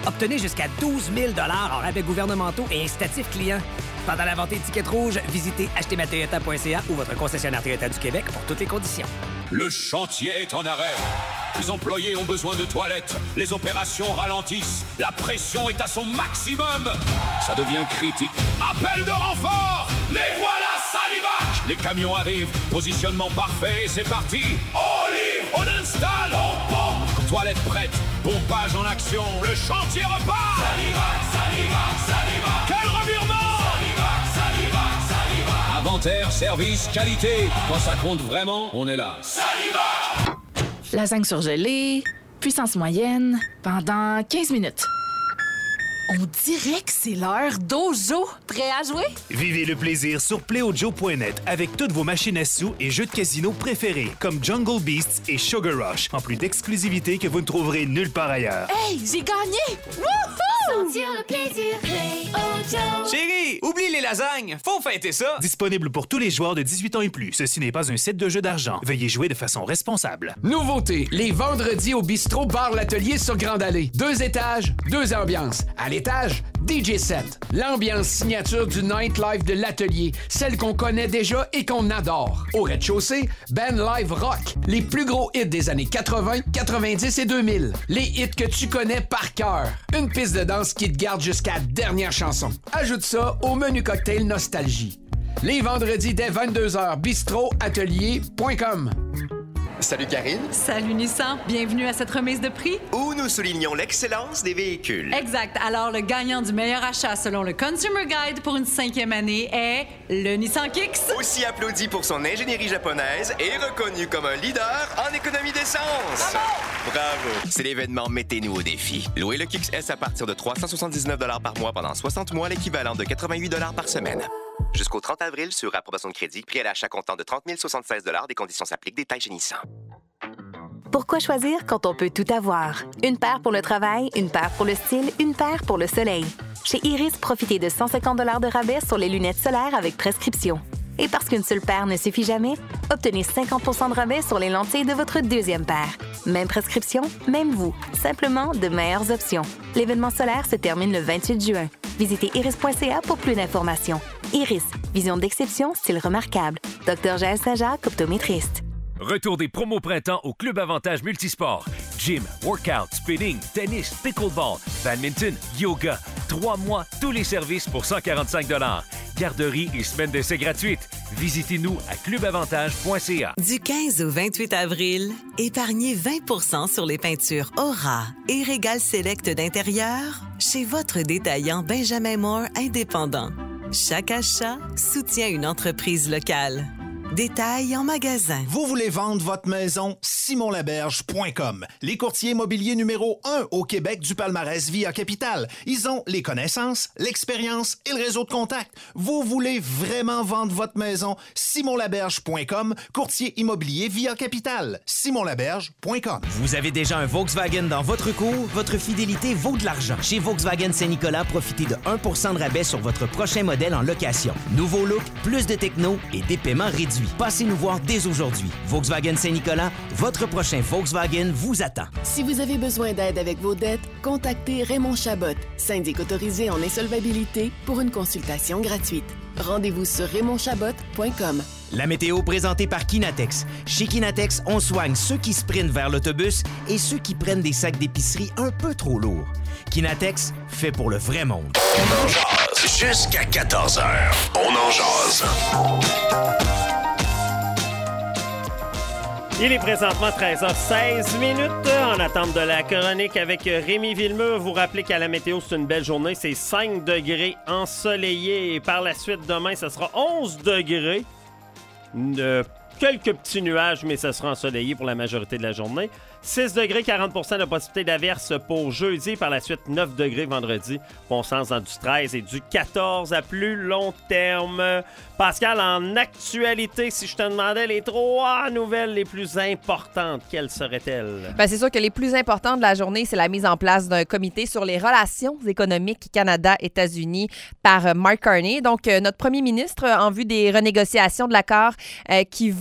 Obtenez jusqu'à 12 000 $ en rabais gouvernementaux et incitatifs clients. Pendant la vente étiquette rouge, visitez achetezmatoyota.ca ou votre concessionnaire Toyota du Québec pour toutes les conditions. Le chantier est en arrêt. Les employés ont besoin de toilettes. Les opérations ralentissent. La pression est à son maximum. Ça devient critique. Appel de renfort! Les voilà, Salivac! Les camions arrivent. Positionnement parfait et c'est parti. On livre, on installe, on pompe. Toilettes prêtes. Pompage en action. Le chantier repart. Salivac, Salivac, Salivac. Quel revirement! Salivac, Salivac, Salivac. Inventaire, service, qualité. Quand ça compte vraiment, on est là. Salivac! Lasagne surgelée, puissance moyenne, pendant 15 minutes. On dirait que c'est l'heure d'Ojo. Prêt à jouer? Vivez le plaisir sur PlayOjo.net avec toutes vos machines à sous et jeux de casino préférés comme Jungle Beasts et Sugar Rush, en plus d'exclusivité que vous ne trouverez nulle part ailleurs. Hey, j'ai gagné! Wouhou! Sentir le plaisir, PlayOjo. Chérie, oublie les lasagnes, faut fêter ça! Disponible pour tous les joueurs de 18 ans et plus. Ceci n'est pas un set de jeu d'argent. Veuillez jouer de façon responsable. Nouveauté, les vendredis au bistrot Bar L'Atelier sur Grande Allée. 2 étages, 2 ambiances. À l'étage, DJ set. L'ambiance signature du nightlife de l'Atelier, celle qu'on connaît déjà et qu'on adore. Au rez-de-chaussée, band live rock. Les plus gros hits des années 80, 90 et 2000. Les hits que tu connais par cœur. Une piste de danse qui te garde jusqu'à la dernière chanson. Ajoute ça au menu cocktail Nostalgie. Les vendredis dès 22h, bistroatelier.com. Salut Karine. Salut Nissan, bienvenue à cette remise de prix. Où nous soulignons l'excellence des véhicules. Exact. Alors, le gagnant du meilleur achat selon le Consumer Guide pour une 5e année est le Nissan Kicks. Aussi applaudi pour son ingénierie japonaise et reconnu comme un leader en économie d'essence. Bravo! C'est l'événement Mettez-nous au défi. Louez le Kicks S à partir de 379 $ par mois pendant 60 mois, l'équivalent de 88 $ par semaine. Jusqu'au 30 avril sur approbation de crédit, prix à l'achat comptant de 30 076 $. Des conditions s'appliquent. Détails chez Nissan. Pourquoi choisir quand on peut tout avoir? Une paire pour le travail, une paire pour le style, une paire pour le soleil. Chez Iris, profitez de 150 $ de rabais sur les lunettes solaires avec prescription. Et parce qu'une seule paire ne suffit jamais, obtenez 50 % de rabais sur les lentilles de votre deuxième paire. Même prescription, même vous. Simplement de meilleures options. L'événement solaire se termine le 28 juin. Visitez iris.ca pour plus d'informations. Iris, vision d'exception, style remarquable. Dr Jaël Saint-Jacques, optométriste. Retour des promos printemps au Club Avantage Multisport. Gym, workout, spinning, tennis, pickleball, badminton, yoga. 3 mois, tous les services pour 145 $. Garderie et semaine d'essai gratuite. Visitez-nous à clubavantage.ca. Du 15 au 28 avril, épargnez 20 % sur les peintures Aura et Régal Select d'intérieur chez votre détaillant Benjamin Moore indépendant. Chaque achat soutient une entreprise locale. Détails en magasin. Vous voulez vendre votre maison? SimonLaberge.com. Les courtiers immobiliers numéro 1 au Québec du palmarès Via Capital. Ils ont les connaissances, l'expérience et le réseau de contacts. Vous voulez vraiment vendre votre maison? SimonLaberge.com. Courtier immobilier Via Capital. SimonLaberge.com. Vous avez déjà un Volkswagen dans votre cour? Votre fidélité vaut de l'argent. Chez Volkswagen Saint-Nicolas, profitez de 1 % de rabais sur votre prochain modèle en location. Nouveau look, plus de techno et des paiements réduits. Passez nous voir dès aujourd'hui. Volkswagen Saint-Nicolas, votre prochain Volkswagen vous attend. Si vous avez besoin d'aide avec vos dettes, contactez Raymond Chabot, syndic autorisé en insolvabilité, pour une consultation gratuite. Rendez-vous sur RaymondChabot.com. La météo présentée par Kinatex. Chez Kinatex, on soigne ceux qui sprintent vers l'autobus et ceux qui prennent des sacs d'épicerie un peu trop lourds. Kinatex, fait pour le vrai monde. On en jase jusqu'à 14h. On en jase. Il est présentement 13h16 en attente de la chronique avec Rémi Villemeux. Vous rappelez qu'à la météo, c'est une belle journée. C'est 5 degrés ensoleillés. Et par la suite, demain, ce sera 11 degrés. Quelques petits nuages, mais ce sera ensoleillé pour la majorité de la journée. 6 degrés, 40 % de possibilité d'averse pour jeudi. Par la suite, 9 degrés vendredi. Bon sens dans du 13 et du 14 à plus long terme. Pascal, en actualité, si je te demandais les 3 nouvelles les plus importantes, quelles seraient-elles? Bien, c'est sûr que les plus importantes de la journée, c'est la mise en place d'un comité sur les relations économiques Canada-États-Unis par Mark Carney. Donc, notre premier ministre, en vue des renégociations de l'accord qui veut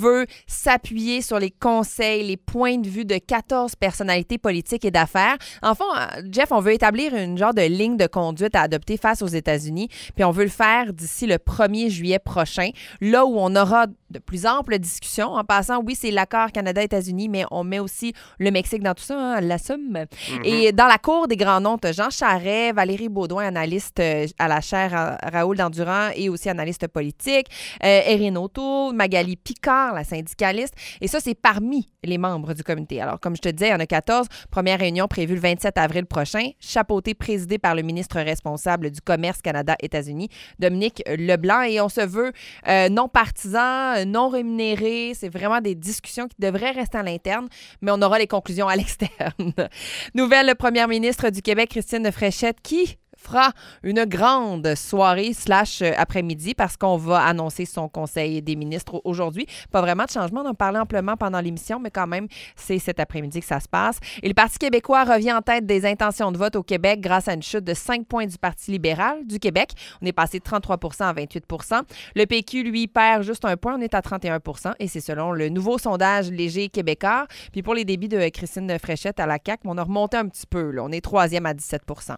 veut s'appuyer sur les conseils, les points de vue de 14 personnalités politiques et d'affaires. En fond, Jeff, on veut établir une genre de ligne de conduite à adopter face aux États-Unis, puis on veut le faire d'ici le 1er juillet prochain, là où on aura de plus amples discussions. En passant, oui, c'est l'accord Canada-États-Unis, mais on met aussi le Mexique dans tout ça, hein, l'assume. Et dans la cour des grands noms, Jean Charest, Valérie Baudouin, analyste à la chaire Raoul Dandurand et aussi analyste politique, Erin O'Toole, Magali Picard, la syndicaliste. Et ça, c'est parmi les membres du comité. Alors, comme je te disais, il y en a 14. Première réunion prévue le 27 avril prochain, chapeautée, présidée par le ministre responsable du Commerce Canada-États-Unis, Dominique Leblanc. Et on se veut non partisan, non rémunéré. C'est vraiment des discussions qui devraient rester à l'interne, mais on aura les conclusions à l'externe. Nouvelle première ministre du Québec, Christine Fréchette, qui fera une grande soirée / après-midi parce qu'on va annoncer son conseil des ministres aujourd'hui. Pas vraiment de changement, on en parlait amplement pendant l'émission, mais quand même, c'est cet après-midi que ça se passe. Et le Parti québécois revient en tête des intentions de vote au Québec grâce à une chute de 5 points du Parti libéral du Québec. On est passé de 33 % à 28 %. Le PQ, lui, perd juste 1 point, on est à 31 % et c'est selon le nouveau sondage léger québécois. Puis pour les débits de Christine Fréchette à la CAQ, on a remonté un petit peu, là. On est 3e à 17 %.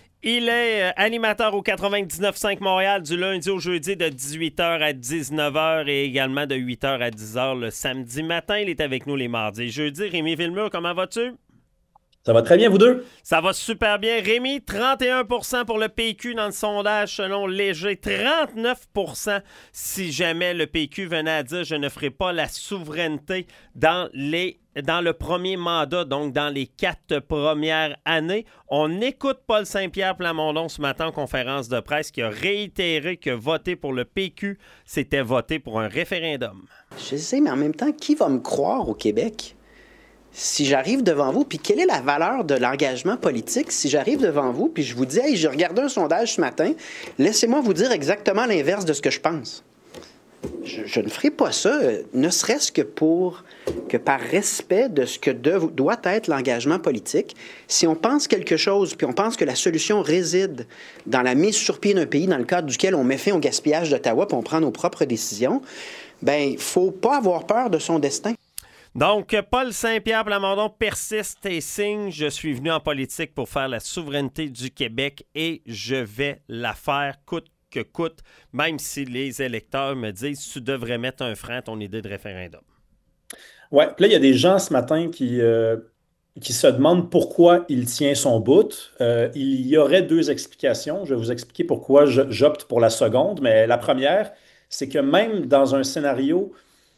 Il est animateur au 99.5 Montréal du lundi au jeudi de 18h à 19h et également de 8h à 10h le samedi matin. Il est avec nous les mardis et jeudis. Rémi Villemur, comment vas-tu? Ça va très bien, vous deux? Ça va super bien. Rémi, 31 % pour le PQ dans le sondage selon Léger. 39 % si jamais le PQ venait à dire « je ne ferai pas la souveraineté dans le premier mandat, donc dans les 4 premières années. » On écoute Paul Saint-Pierre Plamondon ce matin en conférence de presse qui a réitéré que voter pour le PQ, c'était voter pour un référendum. Je sais, mais en même temps, qui va me croire au Québec? Si j'arrive devant vous, puis quelle est la valeur de l'engagement politique si j'arrive devant vous, puis je vous dis « Hey, j'ai regardé un sondage ce matin, laissez-moi vous dire exactement l'inverse de ce que je pense. » Je ne ferai pas ça, ne serait-ce que par respect de ce que doit être l'engagement politique. Si on pense quelque chose, puis on pense que la solution réside dans la mise sur pied d'un pays dans le cadre duquel on met fin au gaspillage d'Ottawa, puis on prend nos propres décisions, bien, il ne faut pas avoir peur de son destin. Donc, Paul Saint-Pierre Plamondon persiste et signe. Je suis venu en politique pour faire la souveraineté du Québec et je vais la faire coûte que coûte, même si les électeurs me disent « tu devrais mettre un frein à ton idée de référendum ». Oui, puis là, il y a des gens ce matin qui se demandent pourquoi il tient son bout. Il y aurait 2 explications. Je vais vous expliquer pourquoi j'opte pour la seconde, mais la première, c'est que même dans un scénario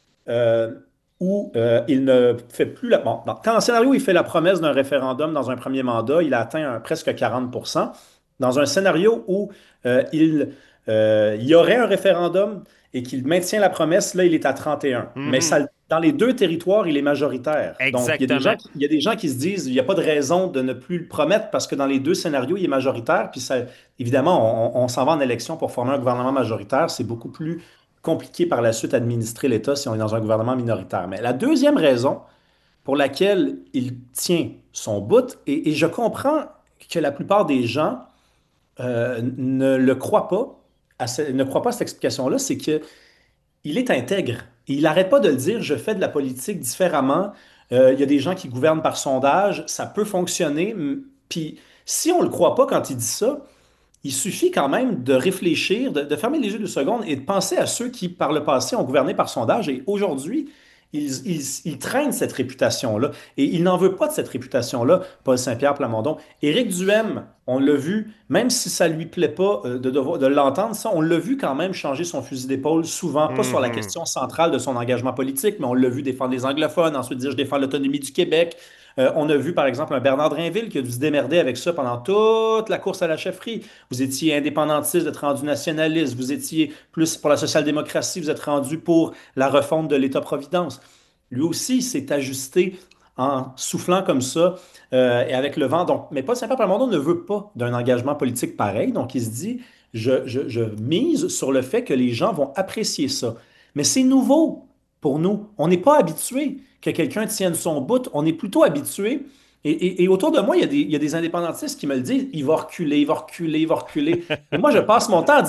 où il ne fait plus la... Bon, quand un scénario où il fait la promesse d'un référendum dans un premier mandat, il a atteint presque 40 %. Dans un scénario où il y aurait un référendum et qu'il maintient la promesse, là, il est à 31. Mais dans les 2 territoires, il est majoritaire. Exactement. Donc, il y a des gens qui se disent il n'y a pas de raison de ne plus le promettre parce que dans les 2 scénarios, il est majoritaire. Puis, évidemment, on s'en va en élection pour former un gouvernement majoritaire. C'est beaucoup plus compliqué par la suite administrer l'État si on est dans un gouvernement minoritaire. Mais la deuxième raison pour laquelle il tient son bout, et je comprends que la plupart des gens ne le croient pas, ne croient pas à cette explication-là, c'est qu'il est intègre. Et il n'arrête pas de le dire, je fais de la politique différemment. Il y a des gens qui gouvernent par sondage, ça peut fonctionner. Puis si on ne le croit pas quand il dit ça, il suffit quand même de réfléchir, de fermer les yeux 2 secondes et de penser à ceux qui, par le passé, ont gouverné par sondage. Et aujourd'hui, il traîne cette réputation-là. Et il n'en veut pas de cette réputation-là, Paul Saint-Pierre Plamondon. Éric Duhaime, on l'a vu, même si ça ne lui plaît pas de l'entendre, ça, on l'a vu quand même changer son fusil d'épaule souvent, pas sur la question centrale de son engagement politique, mais on l'a vu défendre les anglophones, ensuite dire « je défends l'autonomie du Québec ». On a vu, par exemple, un Bernard Drinville qui a dû se démerder avec ça pendant toute la course à la chefferie. Vous étiez indépendantiste, vous êtes rendu nationaliste, vous étiez plus pour la social-démocratie, vous êtes rendu pour la refonte de l'État-providence. Lui aussi, il s'est ajusté en soufflant comme ça et avec le vent. Donc, mais Paul Saint-Pierre Plamondon ne veut pas d'un engagement politique pareil. Donc, il se dit, je mise sur le fait que les gens vont apprécier ça. Mais c'est nouveau pour nous. On n'est pas habitué que quelqu'un tienne son bout. On est plutôt habitué. Et autour de moi, il y a des indépendantistes qui me le disent, il va reculer, il va reculer, il va reculer. Et moi, je passe mon temps à dire,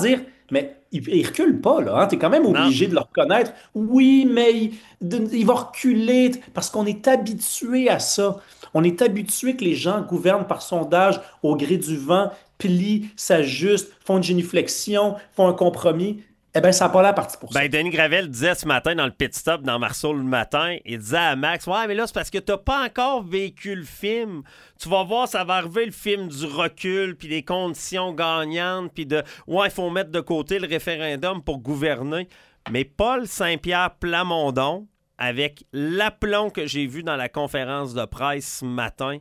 Mais il recule pas, là. Hein? Tu es quand même obligé de le reconnaître. Oui, mais il va reculer parce qu'on est habitué à ça. On est habitué que les gens gouvernent par sondage au gré du vent, plient, s'ajustent, font une génuflexion, font un compromis. Eh bien, ça n'a pas l'air parti pour ça. Ben, Denis Gravel disait ce matin dans le pit stop dans Marceau le matin, il disait à Max, ouais, mais là, c'est parce que t'as pas encore vécu le film. Tu vas voir, ça va arriver le film du recul, puis des conditions gagnantes, puis de, ouais, il faut mettre de côté le référendum pour gouverner. Mais Paul Saint-Pierre Plamondon, avec l'aplomb que j'ai vu dans la conférence de presse ce matin,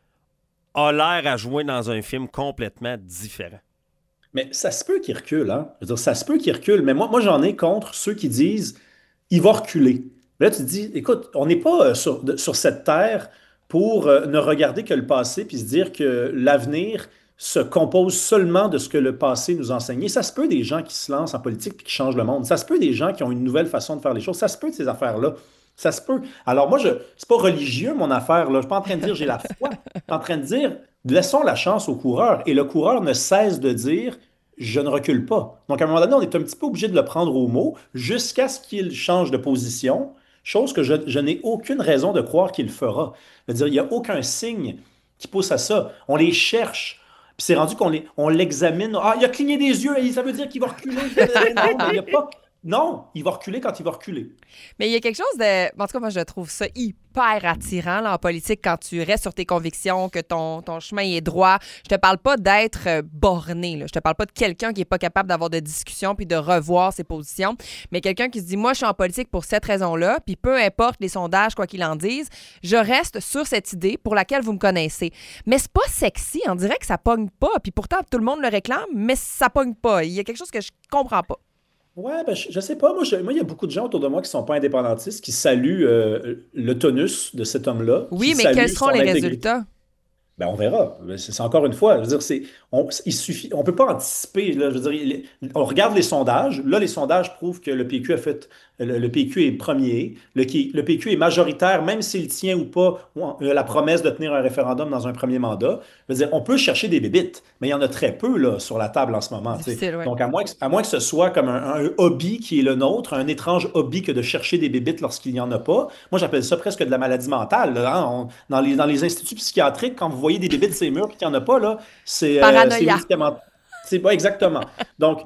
a l'air à jouer dans un film complètement différent. Mais ça se peut qu'il recule, hein? Je veux dire, ça se peut qu'il recule, mais moi j'en ai contre ceux qui disent il va reculer. Mais là, tu te dis, écoute, on n'est pas sur cette terre pour ne regarder que le passé puis se dire que l'avenir se compose seulement de ce que le passé nous a enseigné. Ça se peut des gens qui se lancent en politique et qui changent le monde. Ça se peut des gens qui ont une nouvelle façon de faire les choses. Ça se peut de ces affaires-là. Ça se peut. Alors moi, c'est pas religieux, mon affaire. Là. Je suis pas en train de dire j'ai la foi. Je suis en train de dire laissons la chance au coureur. Et le coureur ne cesse de dire je ne recule pas. Donc, à un moment donné, on est un petit peu obligé de le prendre au mot jusqu'à ce qu'il change de position, chose que je n'ai aucune raison de croire qu'il fera. C'est-à-dire, il n'y a aucun signe qui pousse à ça. On les cherche. Puis c'est rendu on l'examine. Ah, il a cligné des yeux, et ça veut dire qu'il va reculer. Non, mais il n'y a pas... Non, il va reculer quand il va reculer. Mais il y a quelque chose de... En tout cas, moi, je trouve ça hyper attirant là, en politique quand tu restes sur tes convictions, que ton chemin est droit. Je te parle pas d'être borné. Là. Je te parle pas de quelqu'un qui est pas capable d'avoir de discussion puis de revoir ses positions, mais quelqu'un qui se dit, moi, je suis en politique pour cette raison-là, puis peu importe les sondages, quoi qu'ils en disent, je reste sur cette idée pour laquelle vous me connaissez. Mais c'est pas sexy. On dirait que ça pogne pas. Puis pourtant, tout le monde le réclame, mais ça pogne pas. Il y a quelque chose que je comprends pas. Ouais, ben, je sais pas. Moi, il y a beaucoup de gens autour de moi qui sont pas indépendantistes, qui saluent le tonus de cet homme-là. Oui, mais quels seront les résultats? Ben, on verra. C'est encore une fois, je veux dire, il suffit, on peut pas anticiper. Là, je veux dire, on regarde les sondages. Là, les sondages prouvent que le PQ a fait, le PQ est premier. Le PQ est majoritaire, même s'il tient ou pas la promesse de tenir un référendum dans un premier mandat. Je veux dire, on peut chercher des bébites, mais il y en a très peu là, sur la table en ce moment. Ouais. Donc, à moins que ce soit comme un hobby qui est le nôtre, un étrange hobby que de chercher des bébites lorsqu'il n'y en a pas. Moi, j'appelle ça presque de la maladie mentale. Là, hein? Dans les instituts psychiatriques, quand vous voyez des bébites de ces murs et qu'il n'y en a pas, là, c'est médicament. C'est pas exactement. Donc,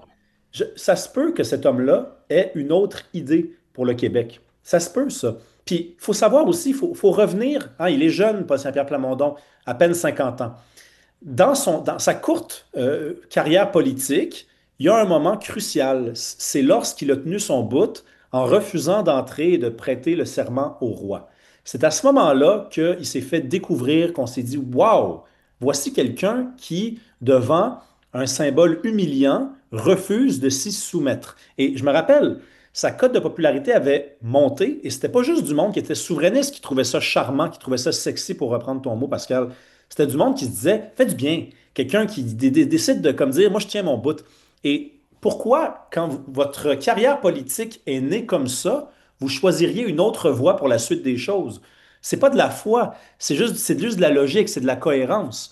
ça se peut que cet homme-là ait une autre idée pour le Québec. Ça se peut, ça. Puis, il faut savoir aussi, il faut revenir. Hein, il est jeune, Paul Saint-Pierre Plamondon, à peine 50 ans. Dans sa courte carrière politique, il y a un moment crucial. C'est lorsqu'il a tenu son bout en refusant d'entrer et de prêter le serment au roi. C'est à ce moment-là qu'il s'est fait découvrir, qu'on s'est dit « Wow! Voici quelqu'un qui, devant un symbole humiliant, refuse de s'y soumettre. » Et je me rappelle, sa cote de popularité avait monté, et c'était pas juste du monde qui était souverainiste, qui trouvait ça charmant, qui trouvait ça sexy, pour reprendre ton mot, Pascal. C'était du monde qui se disait « Fais du bien! » Quelqu'un qui décide de comme dire « Moi, je tiens mon bout. » Et pourquoi, quand votre carrière politique est née comme ça, vous choisiriez une autre voie pour la suite des choses? C'est pas de la foi, c'est juste de la logique, c'est de la cohérence.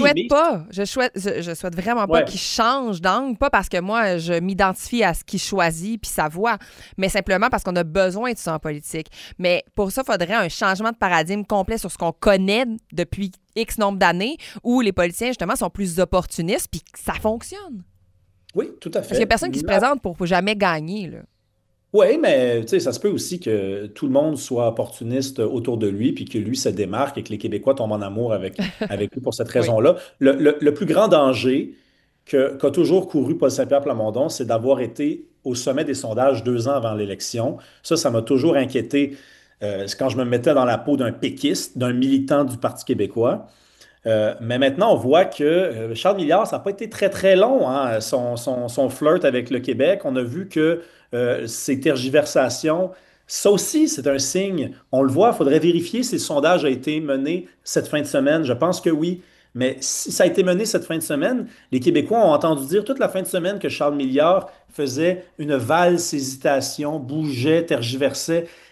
Je souhaite vraiment pas qu'il change d'angle, pas parce que moi, je m'identifie à ce qu'il choisit puis sa voix, mais simplement parce qu'on a besoin de ça en politique. Mais pour ça, il faudrait un changement de paradigme complet sur ce qu'on connaît depuis X nombre d'années, où les politiciens, justement, sont plus opportunistes puis ça fonctionne. Oui, tout à fait. Parce qu'il n'y a personne qui se présente pour jamais gagner, là. Oui, mais ça se peut aussi que tout le monde soit opportuniste autour de lui, puis que lui se démarque et que les Québécois tombent en amour avec lui pour cette raison-là. Le plus grand danger qu'a toujours couru Paul Saint-Pierre Plamondon, c'est d'avoir été au sommet des sondages 2 ans avant l'élection. Ça m'a toujours inquiété quand je me mettais dans la peau d'un péquiste, d'un militant du Parti québécois. Mais maintenant, on voit que Charles Milliard, ça n'a pas été très, très long, hein, son flirt avec le Québec. On a vu que ces tergiversations, ça aussi, c'est un signe. On le voit, il faudrait vérifier si le sondage a été mené cette fin de semaine. Je pense que oui. Mais si ça a été mené cette fin de semaine, les Québécois ont entendu dire toute la fin de semaine que Charles Milliard faisait une valse hésitation, bougeait, tergiversait.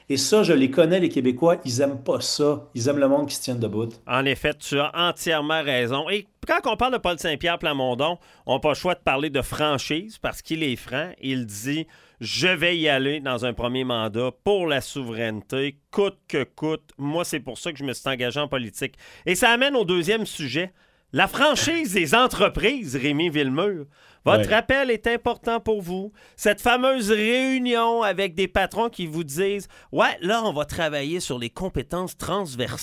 Et ça, je les connais, les Québécois, ils aiment pas ça. Ils aiment le monde qui se tienne debout. En effet, tu as entièrement raison. Et quand on parle de Paul Saint-Pierre Plamondon, on n'a pas le choix de parler de franchise parce qu'il est franc. Il dit « Je vais y aller dans un premier mandat pour la souveraineté, coûte que coûte. Moi, c'est pour ça que je me suis engagé en politique. » Et ça amène au deuxième sujet. La franchise des entreprises, Rémi Villemur. Votre appel est important pour vous. Cette fameuse réunion avec des patrons qui vous disent « Ouais, là, on va travailler sur les compétences transversales. »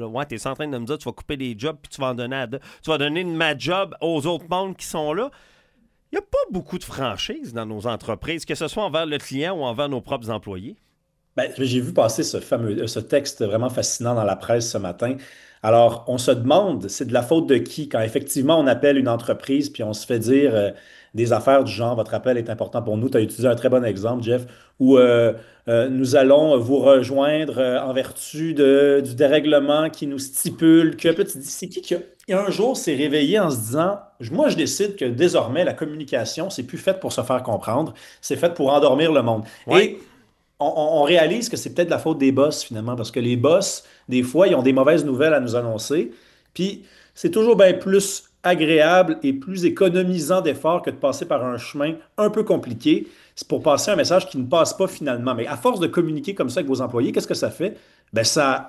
Ouais, t'es en train de me dire tu vas couper des jobs puis tu vas donner ma job aux autres mondes qui sont là. Il n'y a pas beaucoup de franchise dans nos entreprises, que ce soit envers le client ou envers nos propres employés. Ben, j'ai vu passer ce texte vraiment fascinant dans la presse ce matin. Alors, on se demande, c'est de la faute de qui quand effectivement on appelle une entreprise puis on se fait dire des affaires du genre, votre appel est important pour nous. Tu as utilisé un très bon exemple, Jeff, où nous allons vous rejoindre en vertu du dérèglement qui nous stipule que... Puis là, tu te dis, c'est qui un jour s'est réveillé en se disant, moi je décide que désormais la communication, c'est plus faite pour se faire comprendre, c'est faite pour endormir le monde. Ouais. Et on réalise que c'est peut-être la faute des boss, finalement, parce que les boss, des fois, ils ont des mauvaises nouvelles à nous annoncer. Puis, c'est toujours bien plus agréable et plus économisant d'efforts que de passer par un chemin un peu compliqué. C'est pour passer un message qui ne passe pas finalement. Mais à force de communiquer comme ça avec vos employés, qu'est-ce que ça fait? Ben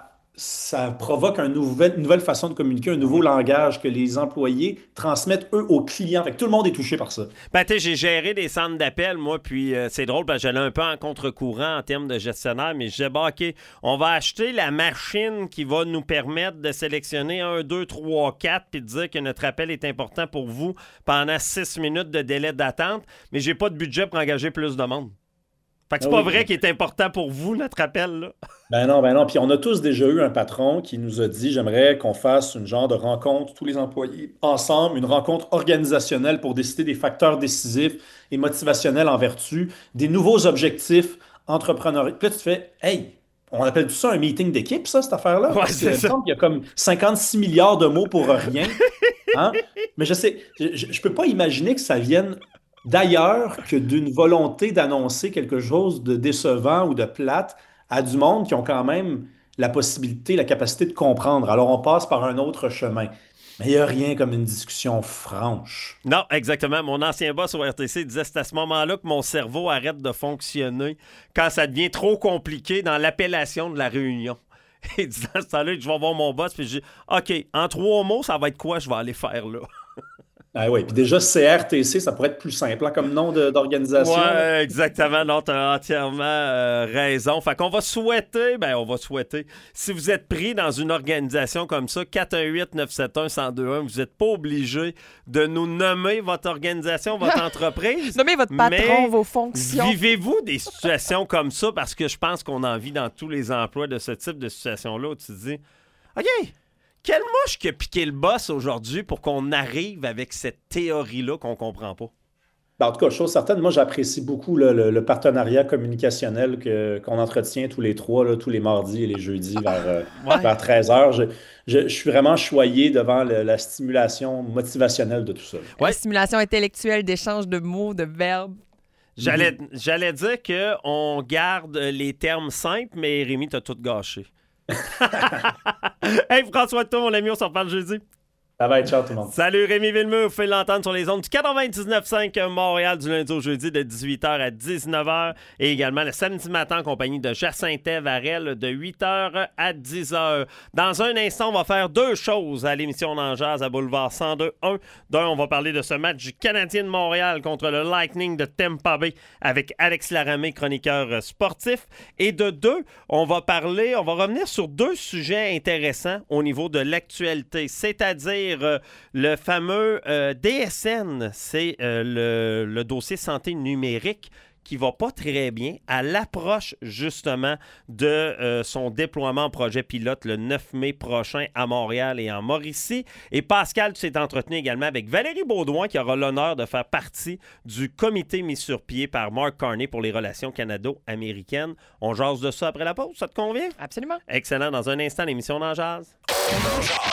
ça provoque une nouvelle façon de communiquer, un nouveau langage que les employés transmettent, eux, aux clients. Fait que tout le monde est touché par ça. Ben, tu sais, j'ai géré des centres d'appel, moi, puis c'est drôle, parce que j'allais un peu en contre-courant en termes de gestionnaire, mais je disais, bon, OK, on va acheter la machine qui va nous permettre de sélectionner 1, 2, 3, 4, puis de dire que notre appel est important pour vous pendant 6 minutes de délai d'attente, mais j'ai pas de budget pour engager plus de monde. Fait que c'est pas vrai qu'il est important pour vous, notre appel, là. Ben non. Puis on a tous déjà eu un patron qui nous a dit, j'aimerais qu'on fasse une genre de rencontre, tous les employés ensemble, une rencontre organisationnelle pour décider des facteurs décisifs et motivationnels en vertu, des nouveaux objectifs entrepreneuriaux. Puis là, tu te fais, hey, on appelle tout ça un meeting d'équipe, ça, cette affaire-là? Ouais, parce qu'il y a comme 56 milliards de mots pour rien. Hein? Mais je sais, je peux pas imaginer que ça vienne d'ailleurs que d'une volonté d'annoncer quelque chose de décevant ou de plate à du monde qui ont quand même la possibilité, la capacité de comprendre. Alors, on passe par un autre chemin. Mais il n'y a rien comme une discussion franche. Non, exactement. Mon ancien boss au RTC disait c'est à ce moment-là que mon cerveau arrête de fonctionner quand ça devient trop compliqué dans l'appellation de la réunion. Il dit dans ce temps-là, je vais voir mon boss puis je dis OK, en 3 mots, ça va être quoi je vais aller faire là? Ah oui, puis déjà, CRTC, ça pourrait être plus simple hein, comme nom d'organisation. Oui, exactement. Non, tu as entièrement raison. Fait qu'on va souhaiter, si vous êtes pris dans une organisation comme ça, 418-971-1021, vous n'êtes pas obligé de nous nommer votre organisation, votre entreprise. Nommez votre patron, vos fonctions. Vivez-vous des situations comme ça? Parce que je pense qu'on en vit dans tous les emplois de ce type de situation-là où tu te dis, OK, quelle mouche qui a piqué le boss aujourd'hui pour qu'on arrive avec cette théorie-là qu'on comprend pas? Ben, en tout cas, chose certaine, moi j'apprécie beaucoup le partenariat communicationnel qu'on entretient tous les 3, là, tous les mardis et les jeudis vers 13h. Je suis vraiment choyé devant la stimulation motivationnelle de tout ça. Ouais. La stimulation intellectuelle d'échange de mots, de verbes. J'allais dire qu'on garde les termes simples, mais Rémi, t'as tout gâché. Hey François, toi mon ami, on s'en parle jeudi. Ça va être ciao tout le monde. Salut Rémi Villemur, vous faites l'entendre sur les ondes du 99.5 Montréal du lundi au jeudi de 18h à 19h et également le samedi matin en compagnie de Jacinthe Varel de 8h à 10h. Dans un instant, on va faire 2 choses à l'émission d'En Jazz à Boulevard 102.1. D'un, on va parler de ce match du Canadien de Montréal contre le Lightning de Tampa Bay avec Alex Laramé, chroniqueur sportif. Et de 2, on va revenir sur 2 sujets intéressants au niveau de l'actualité, c'est-à-dire le fameux DSN, c'est le dossier santé numérique qui va pas très bien à l'approche justement de son déploiement en projet pilote le 9 mai prochain à Montréal et en Mauricie. Et Pascal, tu t'es entretenu également avec Valérie Baudouin qui aura l'honneur de faire partie du comité mis sur pied par Mark Carney pour les relations canado-américaines. On jase de ça après la pause, ça te convient? Absolument. Excellent. Dans un instant, l'émission d'En Jazz.